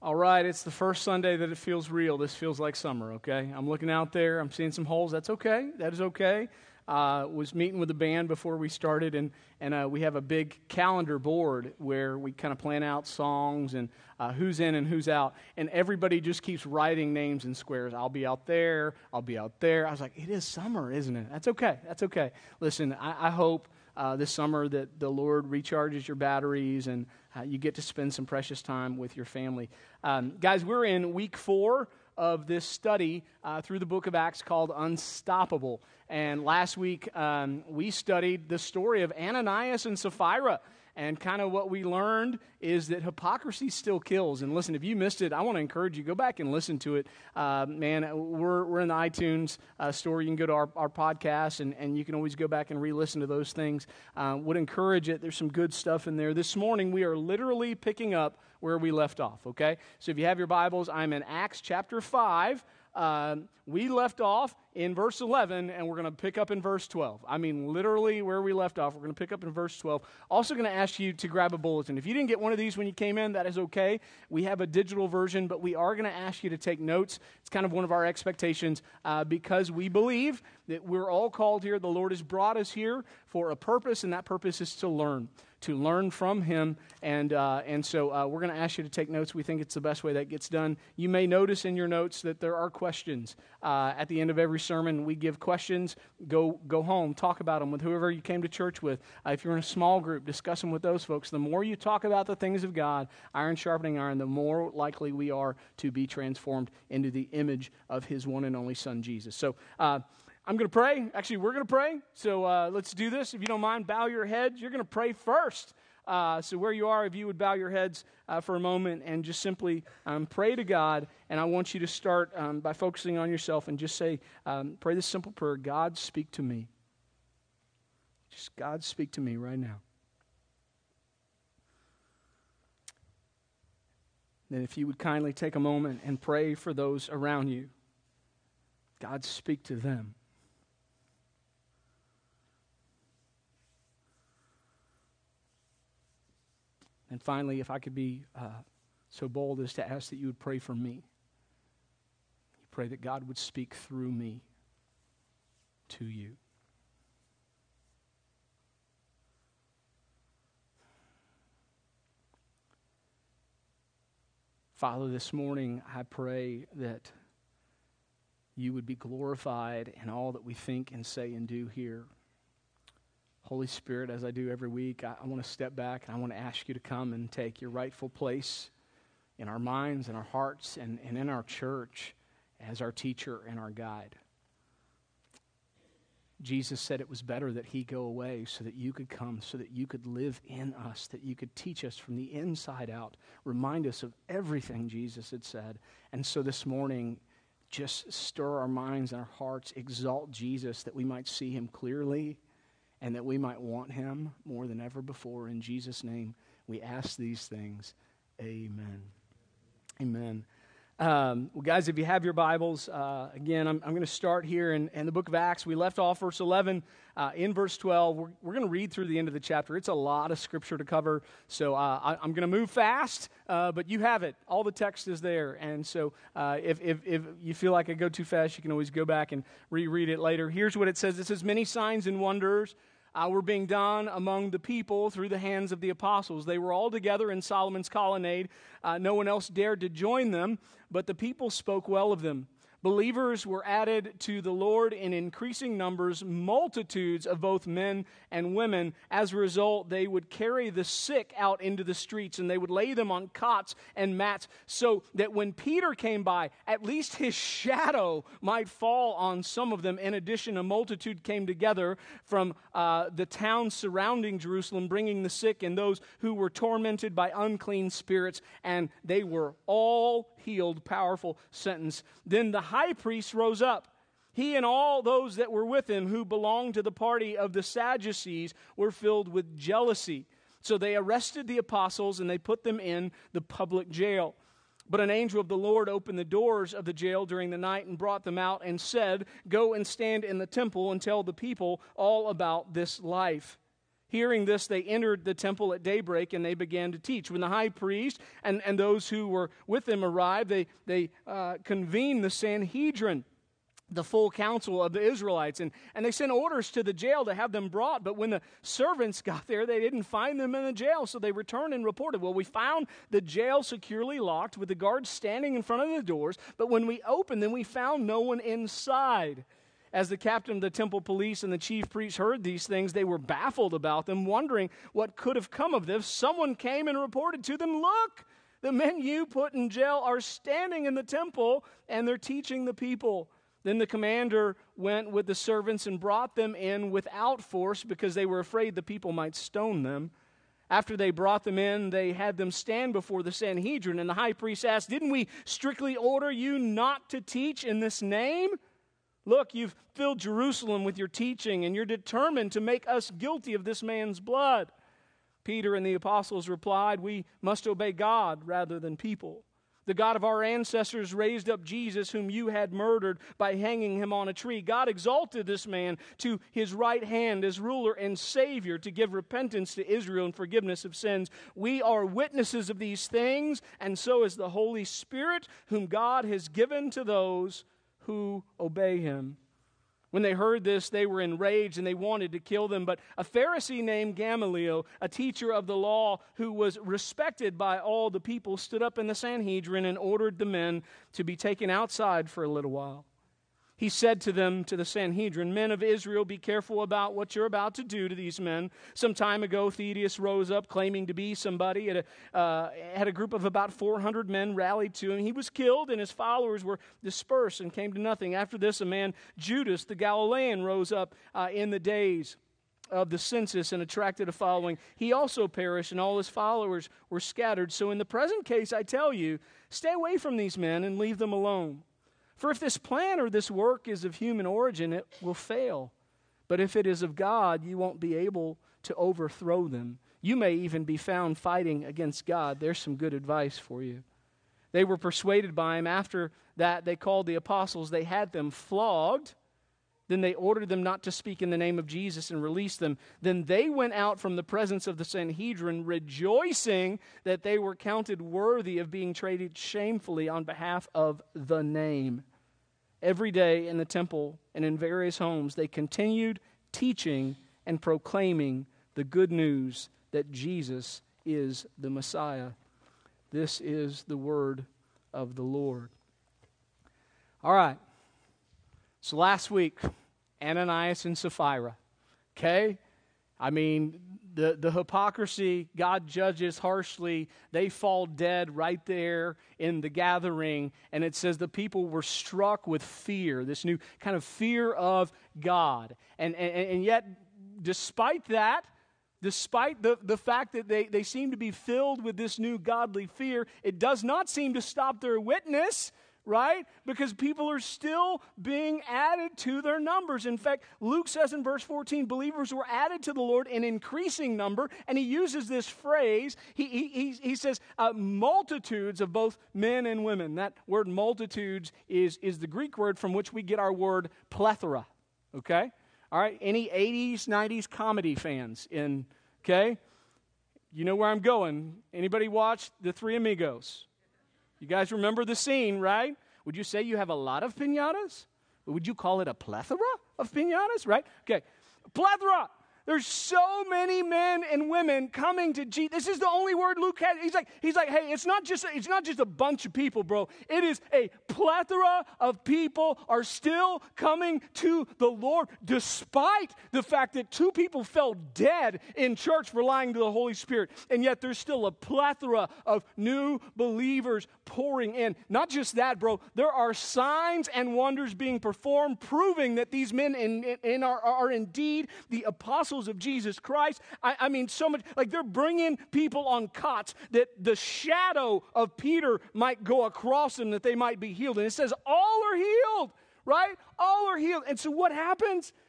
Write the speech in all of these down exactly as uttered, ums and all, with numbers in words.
All right, it's the first Sunday that it feels real. This feels like summer, okay? I'm looking out there. I'm seeing some holes. That's okay. That is okay. Uh, was meeting with the band before we started, and, and uh, we have a big calendar board where we kind of plan out songs and uh, who's in and who's out. And everybody just keeps writing names in squares. I'll be out there. I'll be out there. I was like, it is summer, isn't it? That's okay. That's okay. Listen, I, I hope uh, this summer that the Lord recharges your batteries and uh, you get to spend some precious time with your family. Um, guys, we're in week four of this study uh, through the book of Acts called Unstoppable. And last week, um, we studied the story of Ananias and Sapphira. And kind of what we learned is that hypocrisy still kills. And listen, if you missed it, I want to encourage you, go back and listen to it. Uh, man, we're we're in the iTunes uh, store. You can go to our, our podcast, and, and you can always go back and re-listen to those things. Uh, would encourage it. There's some good stuff in there. This morning, we are literally picking up where we left off, okay? So if you have your Bibles, I'm in Acts chapter five. Uh, we left off in verse eleven, and we're going to pick up in verse twelve. I mean, literally where we left off, we're going to pick up in verse twelve. Also going to ask you to grab a bulletin. If you didn't get one of these when you came in, that is okay. We have a digital version, but we are going to ask you to take notes. It's kind of one of our expectations uh, because we believe that we're all called here. The Lord has brought us here for a purpose, and that purpose is to learn. to learn from him, and uh, and so uh, we're going to ask you to take notes. We think it's the best way that gets done. You may notice in your notes that there are questions. Uh, at the end of every sermon, we give questions. Go go home, talk about them with whoever you came to church with. Uh, if you're in a small group, discuss them with those folks. The more you talk about the things of God, iron sharpening iron, the more likely we are to be transformed into the image of his one and only Son, Jesus. So, uh, I'm going to pray. Actually, we're going to pray. So uh, let's do this. If you don't mind, bow your heads. You're going to pray first. Uh, so where you are, if you would bow your heads uh, for a moment and just simply um, pray to God. And I want you to start um, by focusing on yourself and just say, um, pray this simple prayer, God, speak to me. Just God, speak to me right now. Then if you would kindly take a moment and pray for those around you. God, speak to them. And finally, if I could be uh, so bold as to ask that you would pray for me. You pray that God would speak through me to you. Father, this morning I pray that you would be glorified in all that we think and say and do here. Holy Spirit, as I do every week, I, I want to step back and I want to ask you to come and take your rightful place in our minds and our hearts and, and in our church as our teacher and our guide. Jesus said it was better that he go away so that you could come, so that you could live in us, that you could teach us from the inside out, remind us of everything Jesus had said. And so this morning, just stir our minds and our hearts, exalt Jesus that we might see him clearly and that we might want him more than ever before. In Jesus' name, we ask these things. Amen. Amen. Um, well, guys, if you have your Bibles, uh, again, I'm, I'm going to start here in, in the book of Acts. We left off verse eleven. Uh, in verse twelve, we're, we're going to read through the end of the chapter. It's a lot of scripture to cover, so uh, I, I'm going to move fast, uh, but you have it. All the text is there, and so uh, if, if, if you feel like I go too fast, you can always go back and reread it later. Here's what it says. It says, many signs and wonders Uh, were being done among the people through the hands of the apostles. They were all together in Solomon's colonnade. Uh, no one else dared to join them, but the people spoke well of them. Believers were added to the Lord in increasing numbers, multitudes of both men and women. As a result, they would carry the sick out into the streets, and they would lay them on cots and mats, so that when Peter came by, at least his shadow might fall on some of them. In addition, a multitude came together from uh, the towns surrounding Jerusalem, bringing the sick and those who were tormented by unclean spirits, and they were all healed. Powerful sentence. Then the high priest rose up. He and all those that were with him who belonged to the party of the Sadducees were filled with jealousy. So they arrested the apostles and they put them in the public jail. But an angel of the Lord opened the doors of the jail during the night and brought them out and said, "Go and stand in the temple and tell the people all about this life." Hearing this, they entered the temple at daybreak, and they began to teach. When the high priest and, and those who were with him arrived, they, they uh, convened the Sanhedrin, the full council of the Israelites, and, and they sent orders to the jail to have them brought. But when the servants got there, they didn't find them in the jail, so they returned and reported, well, we found the jail securely locked with the guards standing in front of the doors, but when we opened them, we found no one inside. As the captain of the temple police and the chief priests heard these things, they were baffled about them, wondering what could have come of this. Someone came and reported to them, look, the men you put in jail are standing in the temple, and they're teaching the people. Then the commander went with the servants and brought them in without force because they were afraid the people might stone them. After they brought them in, they had them stand before the Sanhedrin, and the high priest asked, didn't we strictly order you not to teach in this name? Look, you've filled Jerusalem with your teaching, and you're determined to make us guilty of this man's blood. Peter and the apostles replied, we must obey God rather than people. The God of our ancestors raised up Jesus, whom you had murdered by hanging him on a tree. God exalted this man to his right hand as ruler and Savior to give repentance to Israel and forgiveness of sins. We are witnesses of these things, and so is the Holy Spirit, whom God has given to those who obey him. When they heard this, they were enraged and they wanted to kill them. But a Pharisee named Gamaliel, a teacher of the law who was respected by all the people, stood up in the Sanhedrin and ordered the men to be taken outside for a little while. He said to them, to the Sanhedrin, men of Israel, be careful about what you're about to do to these men. Some time ago, Theudas rose up claiming to be somebody. Had a, uh, had a group of about four hundred men rallied to him. He was killed, and his followers were dispersed and came to nothing. After this, a man, Judas the Galilean, rose up uh, in the days of the census and attracted a following. He also perished, and all his followers were scattered. So in the present case, I tell you, stay away from these men and leave them alone. For if this plan or this work is of human origin, it will fail. But if it is of God, you won't be able to overthrow them. You may even be found fighting against God. There's some good advice for you. They were persuaded by him. After that, they called the apostles. They had them flogged. Then they ordered them not to speak in the name of Jesus and released them. Then they went out from the presence of the Sanhedrin, rejoicing that they were counted worthy of being treated shamefully on behalf of the name. Every day in the temple and in various homes, they continued teaching and proclaiming the good news that Jesus is the Messiah. This is the word of the Lord. All right. So last week, Ananias and Sapphira, okay? I mean, the, the hypocrisy, God judges harshly. They fall dead right there in the gathering. And it says the people were struck with fear, this new kind of fear of God. And, and, and yet, despite that, despite the, the fact that they, they seem to be filled with this new godly fear, it does not seem to stop their witness, right? Because people are still being added to their numbers. In fact, Luke says in verse fourteen, believers were added to the Lord in increasing number, and he uses this phrase. He, he, he, he says uh, multitudes of both men and women. That word multitudes is, is the Greek word from which we get our word plethora, okay? All right, any eighties, nineties comedy fans in, okay? You know where I'm going. Anybody watch The Three Amigos? You guys remember the scene, right? Would you say you have a lot of piñatas? Or would you call it a plethora of piñatas, right? Okay, plethora. There's so many men and women coming to Jesus. This is the only word Luke has. He's like, he's like, hey, it's not just it's not just a bunch of people, bro. It is a plethora of people are still coming to the Lord, despite the fact that two people fell dead in church relying to the Holy Spirit. And yet there's still a plethora of new believers pouring in. Not just that, bro. There are signs and wonders being performed, proving that these men in, in, in are, are indeed the apostles of Jesus Christ. I, I mean, so much, like they're bringing people on cots that the shadow of Peter might go across them, that they might be healed. And it says all are healed, right? All are healed. And so what happens?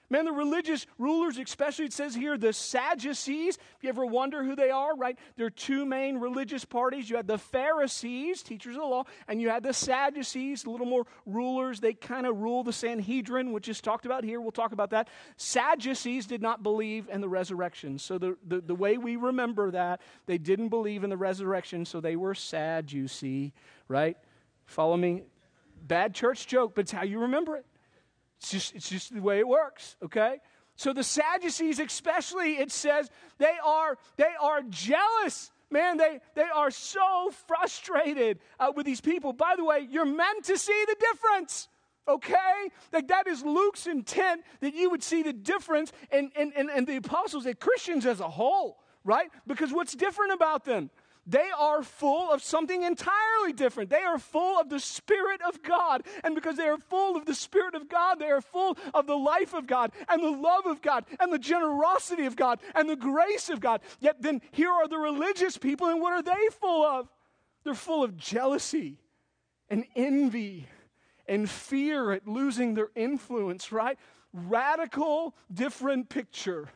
Man, the religious rulers, especially it says here, the Sadducees, if you ever wonder who they are, right? There are two main religious parties. You had the Pharisees, teachers of the law, and you had the Sadducees, a little more rulers. They kind of rule the Sanhedrin, which is talked about here. We'll talk about that. Sadducees did not believe in the resurrection. So the, the, the way we remember that, they didn't believe in the resurrection, so they were sad, you see, right? Follow me? Bad church joke, but it's how you remember it. It's just, it's just the way it works, okay? So the Sadducees especially, it says, they are, they are jealous. Man, they, they are so frustrated uh, with these people. By the way, you're meant to see the difference, okay? Like that is Luke's intent, that you would see the difference in, in, in, in the apostles and Christians as a whole, right? Because what's different about them? They are full of something entirely different. They are full of the Spirit of God. And because they are full of the Spirit of God, they are full of the life of God and the love of God and the generosity of God and the grace of God. Yet then here are the religious people, and what are they full of? They're full of jealousy and envy and fear at losing their influence, right? Radical, different picture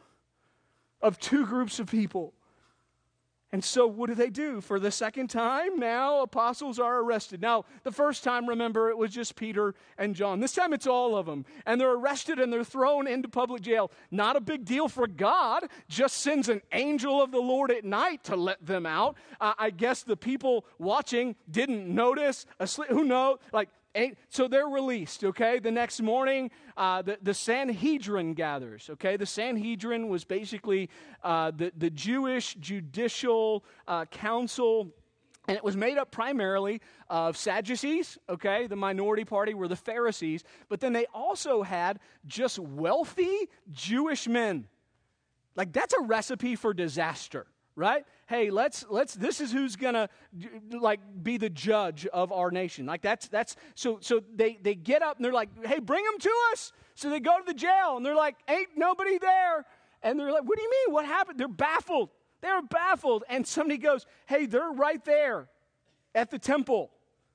of two groups of people. And so what do they do? For the second time, now apostles are arrested. Now, the first time, remember, it was just Peter and John. This time it's all of them. And they're arrested and they're thrown into public jail. Not a big deal for God. Just sends an angel of the Lord at night to let them out. Uh, I guess the people watching didn't notice. Asleep, who knows? Like, so they're released, okay? The next morning, uh, the, the Sanhedrin gathers, okay? The Sanhedrin was basically uh, the, the Jewish judicial uh, council, and it was made up primarily of Sadducees, okay? The minority party were the Pharisees, but then they also had just wealthy Jewish men. Like, that's a recipe for disaster, right? Hey, let's let's this is who's gonna like be the judge of our nation. Like that's that's so so they they get up and they're like, hey, bring them to us. So they go to the jail and they're like, ain't nobody there. And they're like, what do you mean? What happened? They're baffled. They're baffled. And somebody goes, hey, they're right there at the temple.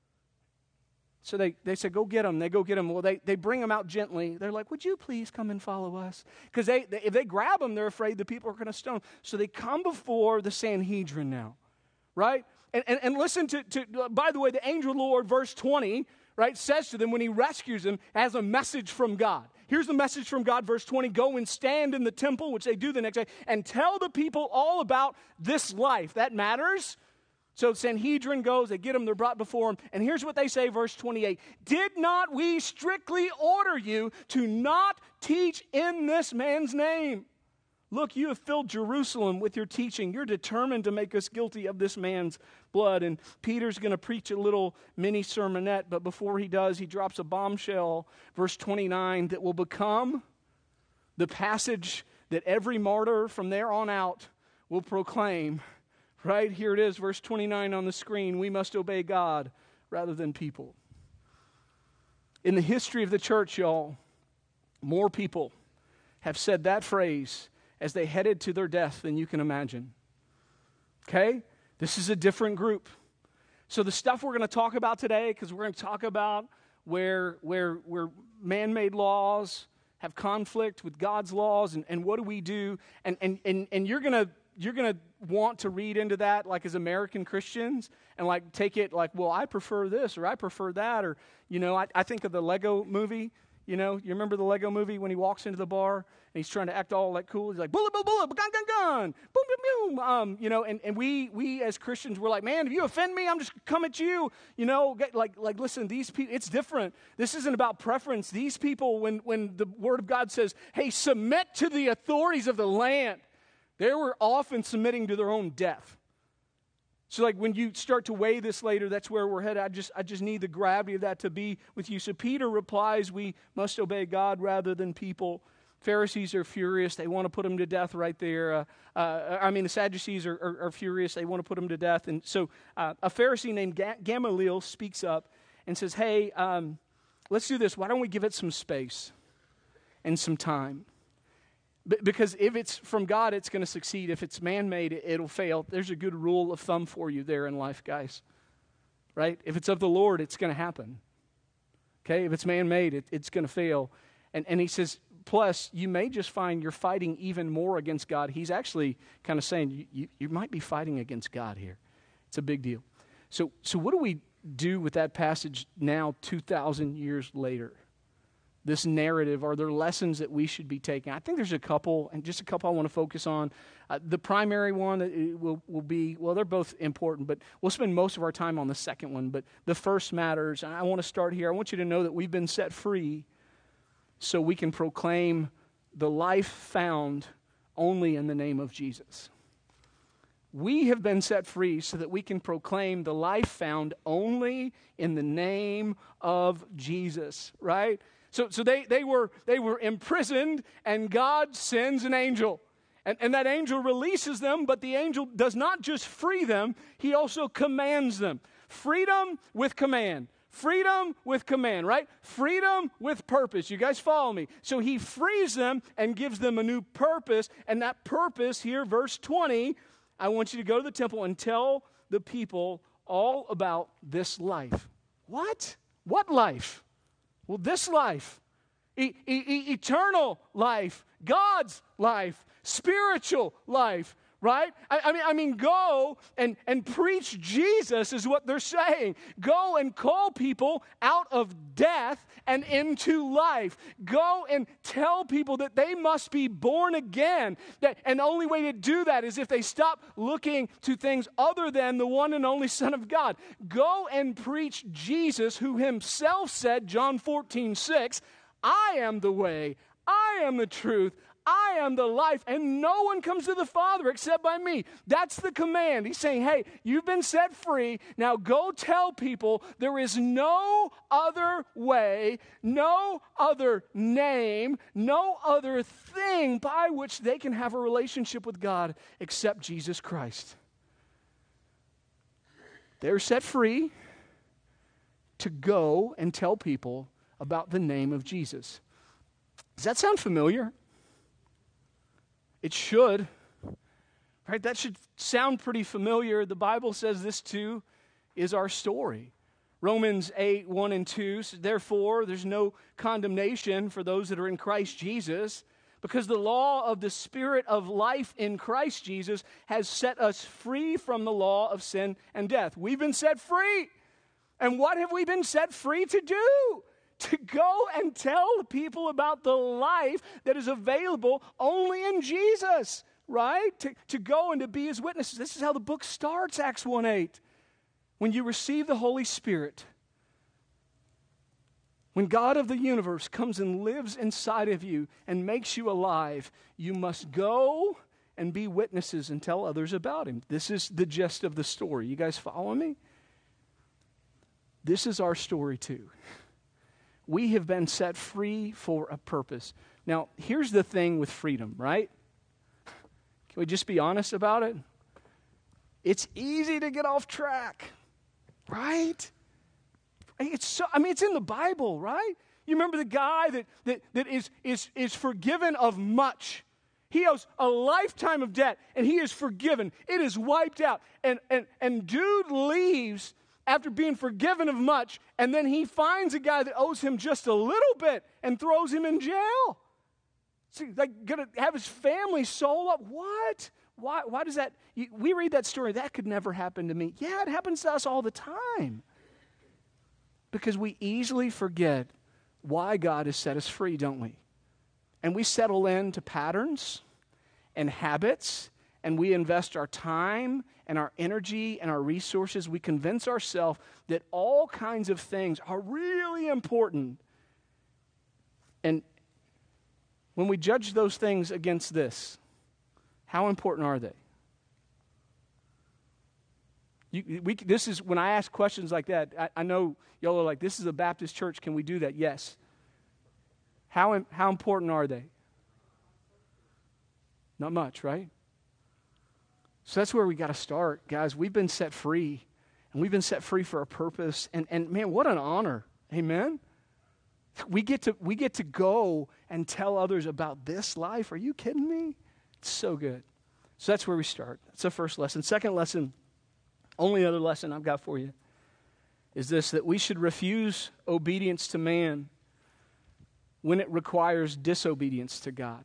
So they, they said, go get them. They go get them. Well, they, they bring them out gently. They're like, would you please come and follow us? Because they, they, if they grab them, they're afraid the people are going to stone them. So they come before the Sanhedrin now, right? And, and, and listen to, to, by the way, the angel of the Lord, verse twenty, right, says to them when he rescues them, has a message from God. Here's the message from God, verse twenty, go and stand in the temple, which they do the next day, and tell the people all about this life. That matters. So Sanhedrin goes, they get them, they're brought before him. And here's what they say, verse twenty-eight. Did not we strictly order you to not teach in this man's name? Look, you have filled Jerusalem with your teaching. You're determined to make us guilty of this man's blood. And Peter's going to preach a little mini sermonette, but before he does, he drops a bombshell, verse twenty-nine, that will become the passage that every martyr from there on out will proclaim. Right, here it is, verse twenty-nine on the screen. We must obey God rather than people. In the history of the church, y'all, more people have said that phrase as they headed to their death than you can imagine. Okay? This is a different group. So the stuff we're going to talk about today, because we're going to talk about where, where, where man-made laws have conflict with God's laws, and, and what do we do? And, and, and, and you're going to You're going to want to read into that like as American Christians and like take it like, well, I prefer this or I prefer that. Or, you know, I, I think of the Lego movie. You know, you remember the Lego movie when he walks into the bar and he's trying to act all like cool. He's like, bullet, bullet, bullet, gun, gun, gun, boom, boom, boom. Um, you know, and, and we we as Christians, we're like, man, if you offend me, I'm just come at you. You know, get, like, like listen, these people, it's different. This isn't about preference. These people, when, when the Word of God says, hey, submit to the authorities of the land, they were often submitting to their own death. So like when you start to weigh this later, that's where we're headed. I just I just need the gravity of that to be with you. So Peter replies, we must obey God rather than people. Pharisees are furious. They want to put him to death right there. Uh, uh, I mean, the Sadducees are, are, are furious. They want to put him to death. And so uh, a Pharisee named Ga- Gamaliel speaks up and says, hey, um, let's do this. Why don't we give it some space and some time? Because if it's from God, it's going to succeed. If it's man-made, it'll fail. There's a good rule of thumb for you there in life, guys. Right? If it's of the Lord, it's going to happen. Okay? If it's man-made, it, it's going to fail. And, and he says, plus, you may just find you're fighting even more against God. He's actually kind of saying you, you, you might be fighting against God here. It's a big deal. So, so what do we do with that passage now, two thousand years later? This narrative, are there lessons that we should be taking? I think there's a couple, and just a couple I want to focus on. Uh, the primary one will, will be, well, they're both important, but we'll spend most of our time on the second one. But the first matters, and I want to start here. I want you to know that we've been set free so we can proclaim the life found only in the name of Jesus. We have been set free so that we can proclaim the life found only in the name of Jesus, right? So, so they, they were they were imprisoned, and God sends an angel. And, and that angel releases them, but the angel does not just free them, he also commands them. Freedom with command. Freedom with command, right? Freedom with purpose. You guys follow me? So he frees them and gives them a new purpose. And that purpose here, verse twenty, I want you to go to the temple and tell the people all about this life. What? What life? Well, this life, e- e- eternal life, God's life, spiritual life, right? I, I mean, I mean, go and, and preach Jesus is what they're saying. Go and call people out of death and into life. Go and tell people that they must be born again. That, and the only way to do that is if they stop looking to things other than the one and only Son of God. Go and preach Jesus, who himself said, John fourteen six, I am the way, I am the truth, I am the life, and no one comes to the Father except by me. That's the command. He's saying, hey, you've been set free. Now go tell people there is no other way, no other name, no other thing by which they can have a relationship with God except Jesus Christ. They're set free to go and tell people about the name of Jesus. Does that sound familiar? It should, right? That should sound pretty familiar. The Bible says this too is our story. Romans eight, one and two, so therefore there's no condemnation for those that are in Christ Jesus, because the law of the Spirit of life in Christ Jesus has set us free from the law of sin and death. We've been set free. And what have we been set free to do? To go and tell people about the life that is available only in Jesus, right? To, to go and to be his witnesses. This is how the book starts, Acts one eight. When you receive the Holy Spirit, when God of the universe comes and lives inside of you and makes you alive, you must go and be witnesses and tell others about him. This is the gist of the story. You guys follow me? This is our story too. We have been set free for a purpose. Now, here's the thing with freedom, right? Can we just be honest about it? It's easy to get off track, right? It's so, I mean, it's in the Bible, right? You remember the guy that, that, that is, is, is forgiven of much. He owes a lifetime of debt, and he is forgiven. It is wiped out. And, and, and dude leaves after being forgiven of much, and then he finds a guy that owes him just a little bit and throws him in jail. So, like, gonna have his family sold up. What? Why, why does that? You, we read that story. That could never happen to me. Yeah, it happens to us all the time. Because we easily forget why God has set us free, don't we? And we settle into patterns and habits, and we invest our time and our energy and our resources. We convince ourselves that all kinds of things are really important. And when we judge those things against this, how important are they? You, we, this is when I ask questions like that, I, I know y'all are like, this is a Baptist church. Can we do that? Yes. How, how important are they? Not much, right? So that's where we got to start, guys. We've been set free, and we've been set free for a purpose. And, and man, what an honor. Amen? We get to we get to go and tell others about this life. Are you kidding me? It's so good. So that's where we start. That's the first lesson. Second lesson, only other lesson I've got for you, is this, that we should refuse obedience to man when it requires disobedience to God.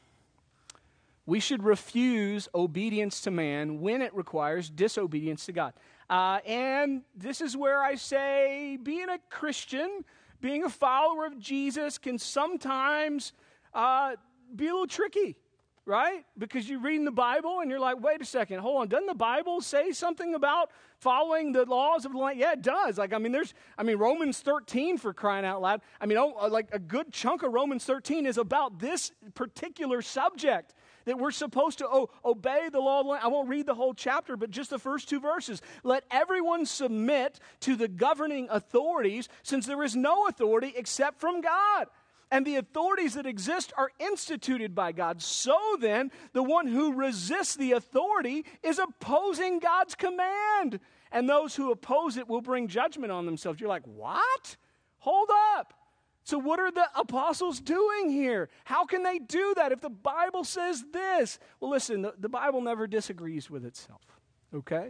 We should refuse obedience to man when it requires disobedience to God. Uh, and this is where I say being a Christian, being a follower of Jesus can sometimes uh, be a little tricky, right? Because you read in the Bible and you're like, wait a second, hold on. Doesn't the Bible say something about following the laws of the land? Yeah, it does. Like, I mean, there's, I mean, Romans thirteen, for crying out loud. I mean, oh, like a good chunk of Romans thirteen is about this particular subject, that we're supposed to oh, obey the law of the land. I won't read the whole chapter, but just the first two verses. Let everyone submit to the governing authorities, since there is no authority except from God. And the authorities that exist are instituted by God. So then, the one who resists the authority is opposing God's command. And those who oppose it will bring judgment on themselves. You're like, what? Hold up. So what are the apostles doing here? How can they do that if the Bible says this? Well, listen, the, the Bible never disagrees with itself, okay?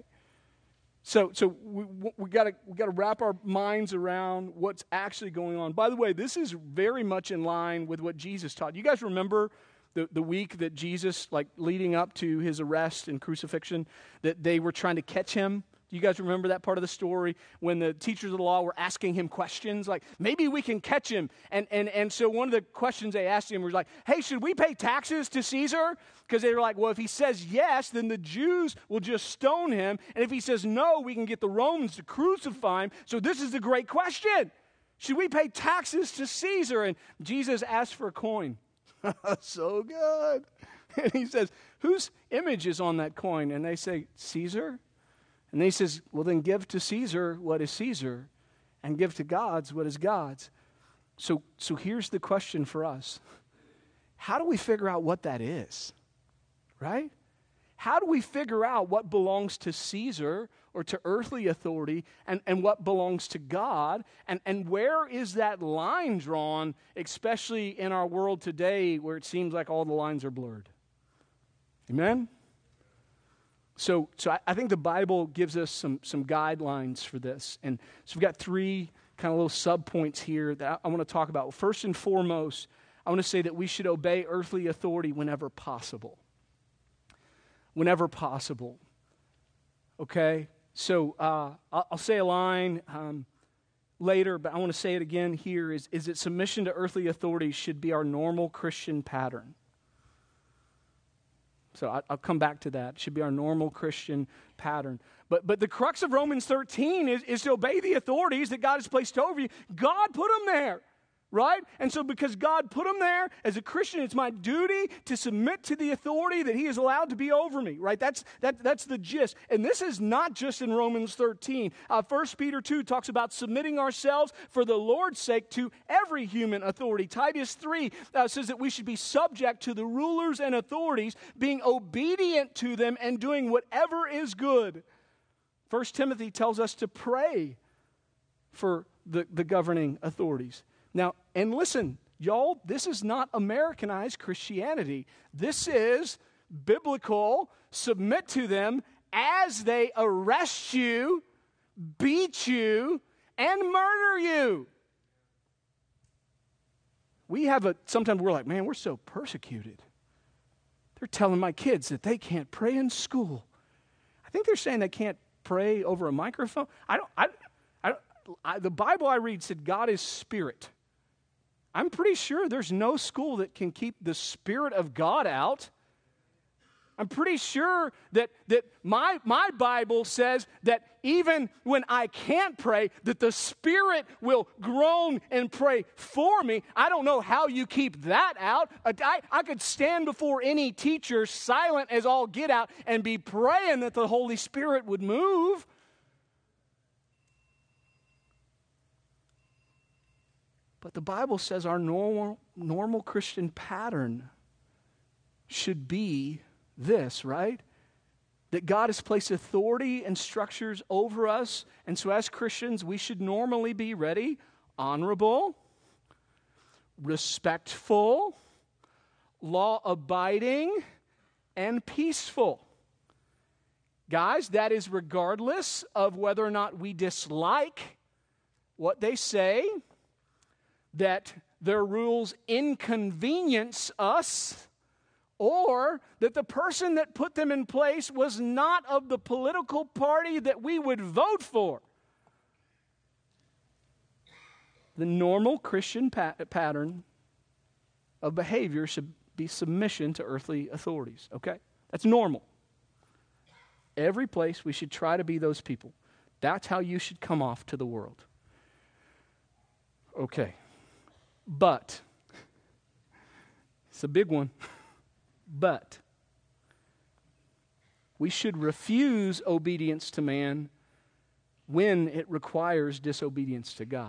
So so we we got to we got to wrap our minds around what's actually going on. By the way, this is very much in line with what Jesus taught. You guys remember the, the week that Jesus, like leading up to his arrest and crucifixion, that they were trying to catch him? Do you guys remember that part of the story when the teachers of the law were asking him questions like, maybe we can catch him? And and and so one of the questions they asked him was like, hey, should we pay taxes to Caesar? Because they were like, well, if he says yes, then the Jews will just stone him. And if he says no, we can get the Romans to crucify him. So this is the great question. Should we pay taxes to Caesar? And Jesus asked for a coin. So good. And he says, whose image is on that coin? And they say, Caesar. And then he says, well, then give to Caesar what is Caesar, and give to God's what is God's. So, so here's the question for us. How do we figure out what that is? Right? How do we figure out what belongs to Caesar or to earthly authority and, and what belongs to God? And, and where is that line drawn, especially in our world today where it seems like all the lines are blurred? Amen? So, so I, I think the Bible gives us some some guidelines for this. And so we've got three kind of little sub-points here that I, I want to talk about. First and foremost, I want to say that we should obey earthly authority whenever possible. Whenever possible. Okay? So uh, I'll, I'll say a line um, later, but I want to say it again here, is, is that submission to earthly authority should be our normal Christian pattern. So I, I'll come back to that. It should be our normal Christian pattern. But but the crux of Romans thirteen is, is to obey the authorities that God has placed over you. God put them there, right? And so because God put them there, as a Christian, it's my duty to submit to the authority that he has allowed to be over me, right? That's that, that's the gist. And this is not just in Romans thirteen. Uh, First Peter two talks about submitting ourselves for the Lord's sake to every human authority. Titus three uh, says that we should be subject to the rulers and authorities, being obedient to them and doing whatever is good. First Timothy tells us to pray for the, the governing authorities. Now, and listen, y'all, this is not Americanized Christianity. This is biblical. Submit to them as they arrest you, beat you, and murder you. We have a, sometimes we're like, man, we're so persecuted. They're telling my kids that they can't pray in school. I think they're saying they can't pray over a microphone. I don't, I, I, I the Bible I read said God is spirit. I'm pretty sure there's no school that can keep the Spirit of God out. I'm pretty sure that, that my, my Bible says that even when I can't pray, that the Spirit will groan and pray for me. I don't know how you keep that out. I, I could stand before any teacher, silent as all get out, and be praying that the Holy Spirit would move. But the Bible says our normal, normal Christian pattern should be this, right? That God has placed authority and structures over us. And so as Christians, we should normally be ready, honorable, respectful, law-abiding, and peaceful. Guys, that is regardless of whether or not we dislike what they say, that their rules inconvenience us, or that the person that put them in place was not of the political party that we would vote for. The normal Christian pat- pattern of behavior should be submission to earthly authorities, okay? That's normal. Every place we should try to be those people. That's how you should come off to the world. Okay. But, it's a big one, but we should refuse obedience to man when it requires disobedience to God.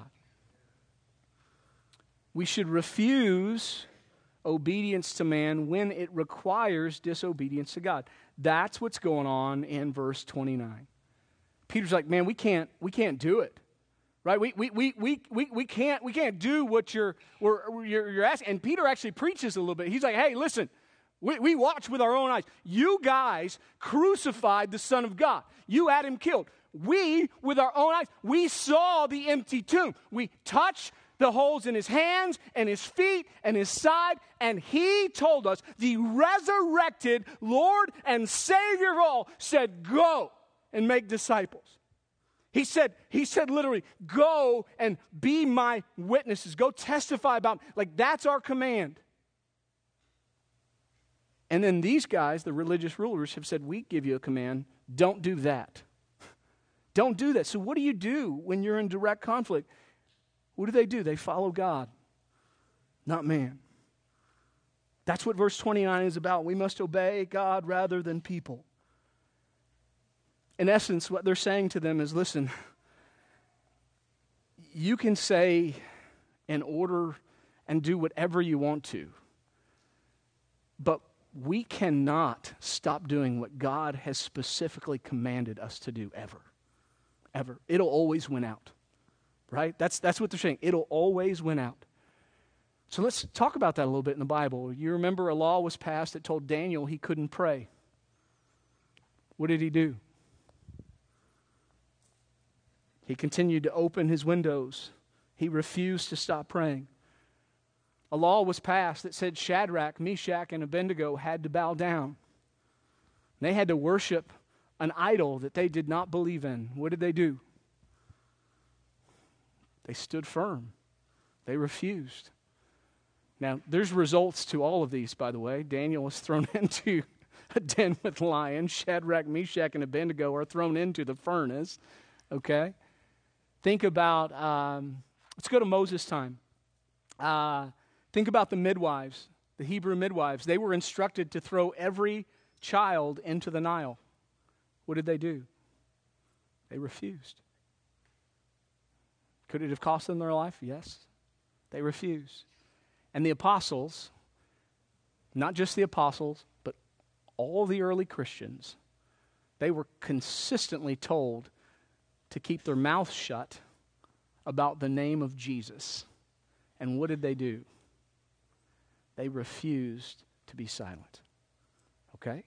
We should refuse obedience to man when it requires disobedience to God. That's what's going on in verse twenty-nine. Peter's like, man, we can't, we can't do it. Right? We we we we we, we can't we can't do what you're we're, you're you're asking. And Peter actually preaches a little bit. He's like, hey, listen, we, we watch with our own eyes. You guys crucified the Son of God. You had him killed. We, with our own eyes, we saw the empty tomb. We touched the holes in his hands and his feet and his side, and he told us, the resurrected Lord and Savior of all said, go and make disciples. He said, he said literally, go and be my witnesses. Go testify about, like that's our command. And then these guys, the religious rulers, have said, we give you a command, don't do that. Don't do that. So what do you do when you're in direct conflict? What do they do? They follow God, not man. That's what verse twenty-nine is about. We must obey God rather than people. In essence, what they're saying to them is, listen, you can say and order and do whatever you want to, but we cannot stop doing what God has specifically commanded us to do ever. Ever. It'll always win out. Right? That's that's what they're saying. It'll always win out. So let's talk about that a little bit in the Bible. You remember a law was passed that told Daniel he couldn't pray. What did he do? He continued to open his windows. He refused to stop praying. A law was passed that said Shadrach, Meshach, and Abednego had to bow down. They had to worship an idol that they did not believe in. What did they do? They stood firm. They refused. Now, there's results to all of these, by the way. Daniel was thrown into a den with lions. Shadrach, Meshach, and Abednego are thrown into the furnace. Okay? Think about, um, let's go to Moses' time. Uh, think about the midwives, the Hebrew midwives. They were instructed to throw every child into the Nile. What did they do? They refused. Could it have cost them their life? Yes. They refused. And the apostles, not just the apostles, but all the early Christians, they were consistently told to keep their mouths shut about the name of Jesus. And what did they do? They refused to be silent. Okay?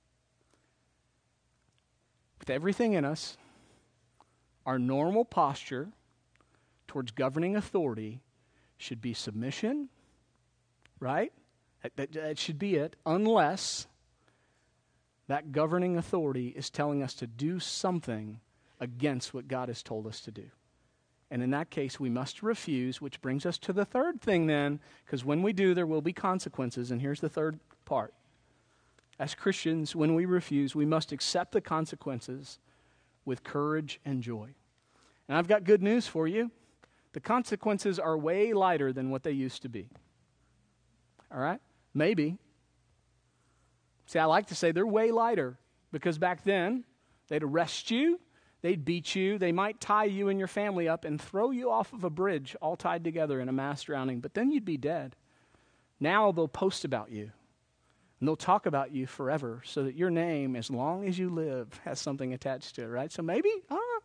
With everything in us, our normal posture towards governing authority should be submission, right? That, that, that should be it, unless that governing authority is telling us to do something against what God has told us to do. And in that case, we must refuse, which brings us to the third thing then, because when we do, there will be consequences, and here's the third part. As Christians, when we refuse, we must accept the consequences with courage and joy. And I've got good news for you. The consequences are way lighter than what they used to be. All right? Maybe. See, I like to say they're way lighter because back then, they'd arrest you, they'd beat you, they might tie you and your family up and throw you off of a bridge all tied together in a mass drowning, but then you'd be dead. Now they'll post about you, and they'll talk about you forever so that your name, as long as you live, has something attached to it, right? So maybe, I don't know.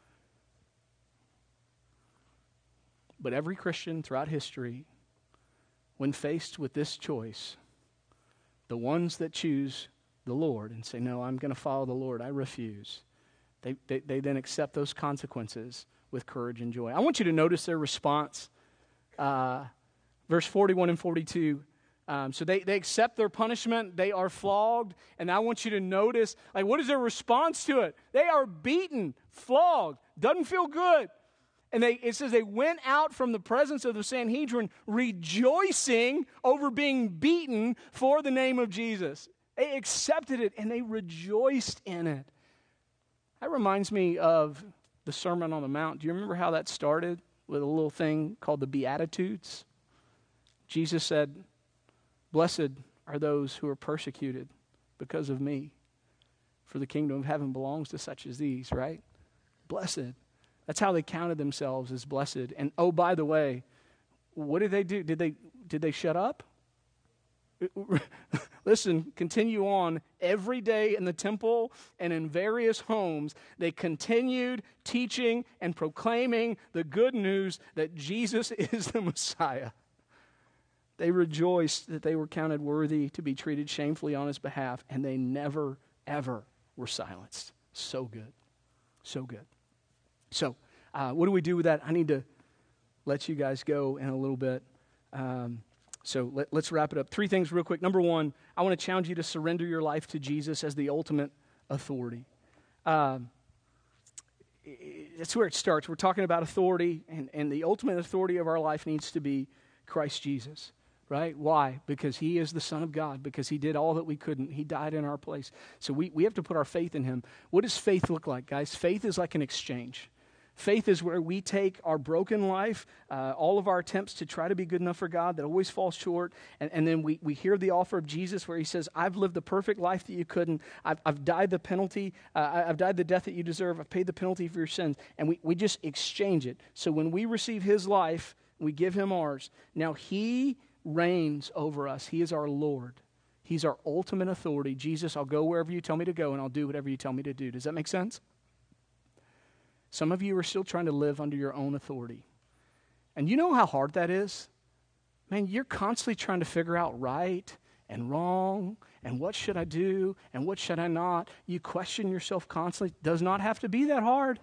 But every Christian throughout history, when faced with this choice, the ones that choose the Lord and say, no, I'm going to follow the Lord, I refuse, they, they, they then accept those consequences with courage and joy. I want you to notice their response. Uh, Verse forty-one and forty-two. Um, so they, they accept their punishment. They are flogged. And I want you to notice, like, what is their response to it? They are beaten, flogged. Doesn't feel good. And they, it says they went out from the presence of the Sanhedrin rejoicing over being beaten for the name of Jesus. They accepted it and they rejoiced in it. That reminds me of the Sermon on the Mount. Do you remember how that started with a little thing called the Beatitudes? Jesus said, "Blessed are those who are persecuted because of me, for the kingdom of heaven belongs to such as these," right? Blessed. That's how they counted themselves as blessed. And oh, by the way, what did they do? Did they did they shut up? Listen, continue on. Every day in the temple and in various homes, they continued teaching and proclaiming the good news that Jesus is the Messiah. They rejoiced that they were counted worthy to be treated shamefully on his behalf, and they never, ever were silenced. So good. So good. So, uh, what do we do with that? I need to let you guys go in a little bit. Um, so, let, let's wrap it up. Three things real quick. Number one, I want to challenge you to surrender your life to Jesus as the ultimate authority. Um, that's where it starts. We're talking about authority, and, and the ultimate authority of our life needs to be Christ Jesus. Right? Why? Because he is the Son of God, because he did all that we couldn't. He died in our place. So we, we have to put our faith in him. What does faith look like, guys? Faith is like an exchange. Faith is where we take our broken life, uh, all of our attempts to try to be good enough for God that always falls short, and, and then we, we hear the offer of Jesus where he says, "I've lived the perfect life that you couldn't. I've, I've died the penalty. Uh, I've died the death that you deserve. I've paid the penalty for your sins." And we, we just exchange it. So when we receive his life, we give him ours. Now he reigns over us. He is our Lord. He's our ultimate authority. Jesus, I'll go wherever you tell me to go, and I'll do whatever you tell me to do. Does that make sense? Some of you are still trying to live under your own authority. And you know how hard that is? Man, you're constantly trying to figure out right and wrong, and what should I do, and what should I not. You question yourself constantly. It does not have to be that hard.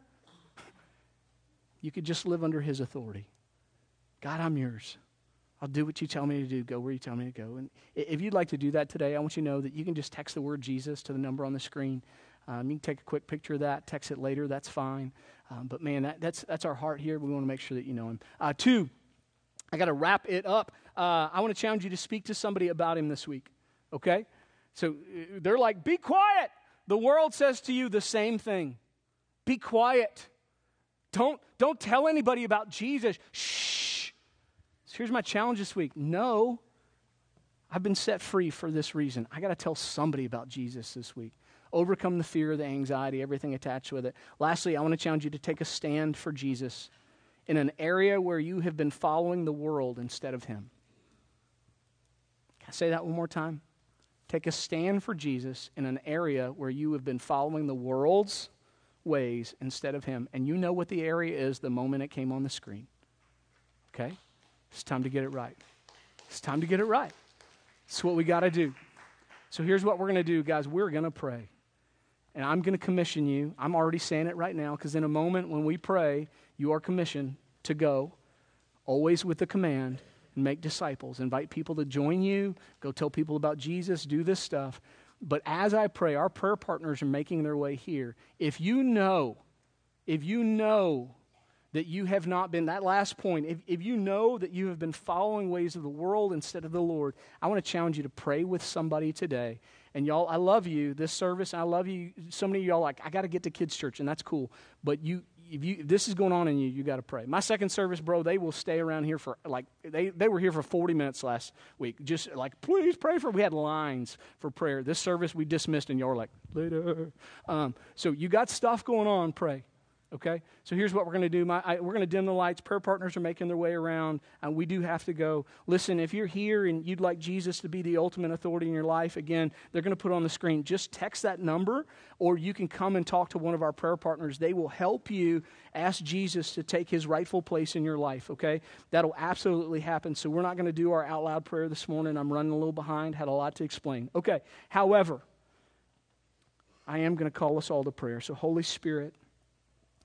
You could just live under his authority. God, I'm yours. I'll do what you tell me to do, go where you tell me to go. And if you'd like to do that today, I want you to know that you can just text the word Jesus to the number on the screen. Um, you can take a quick picture of that, text it later, that's fine. Um, but man, that, that's that's our heart here. We want to make sure that you know him. Uh, two, I got to wrap it up. Uh, I want to challenge you to speak to somebody about him this week, okay? So uh, they're like, be quiet. The world says to you the same thing. Be quiet. Don't, don't tell anybody about Jesus. Shh. So here's my challenge this week. No, I've been set free for this reason. I got to tell somebody about Jesus this week. Overcome the fear, the anxiety, everything attached with it. Lastly, I want to challenge you to take a stand for Jesus in an area where you have been following the world instead of him. Can I say that one more time? Take a stand for Jesus in an area where you have been following the world's ways instead of him. And you know what the area is the moment it came on the screen. Okay? It's time to get it right. It's time to get it right. It's what we got to do. So here's what we're going to do, guys. We're going to pray. And I'm going to commission you. I'm already saying it right now because in a moment when we pray, you are commissioned to go, always with the command, and make disciples. Invite people to join you. Go tell people about Jesus. Do this stuff. But as I pray, our prayer partners are making their way here. If you know, if you know that you have not been, that last point, if, if you know that you have been following ways of the world instead of the Lord, I want to challenge you to pray with somebody today. And y'all, I love you, this service, and I love you. So many of y'all like, I got to get to kids' church, and that's cool. But you, if you, if this is going on in you, you got to pray. My second service, bro, they will stay around here for, like, they, they were here for forty minutes last week. Just like, please pray for, we had lines for prayer. This service we dismissed, and y'all were like, later. Um, so you got stuff going on, pray. Okay, so here's what we're going to do. My, I, we're going to dim the lights. Prayer partners are making their way around, and we do have to go. Listen, if you're here and you'd like Jesus to be the ultimate authority in your life, again, they're going to put on the screen. Just text that number, or you can come and talk to one of our prayer partners. They will help you ask Jesus to take his rightful place in your life, okay? That'll absolutely happen. So we're not going to do our out loud prayer this morning. I'm running a little behind, had a lot to explain. Okay, however, I am going to call us all to prayer. So Holy Spirit,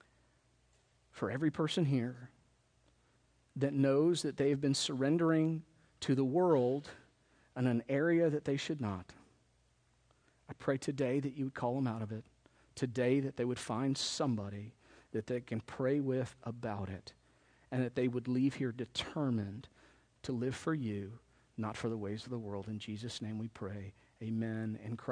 for every person here that knows that they have been surrendering to the world in an area that they should not. I pray today that you would call them out of it. Today that they would find somebody that they can pray with about it, and that they would leave here determined to live for you, not for the ways of the world. In Jesus' name we pray. Amen. And Christ